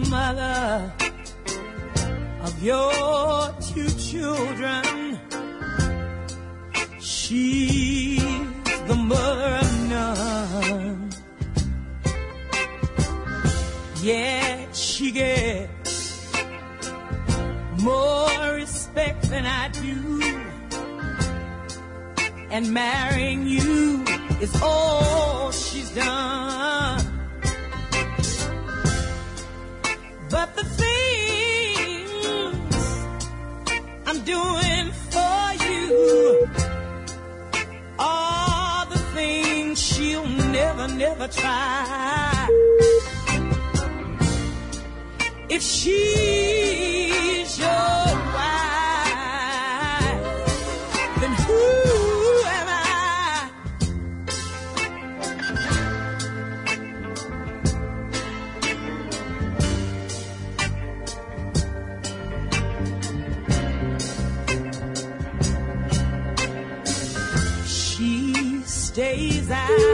mother of your two children. She's the mother of none. Yet she gets more respect than I do. And marrying you is all she's done. But the things I'm doing for you are the things she'll never try. If she's your wife, then who am I? She stays out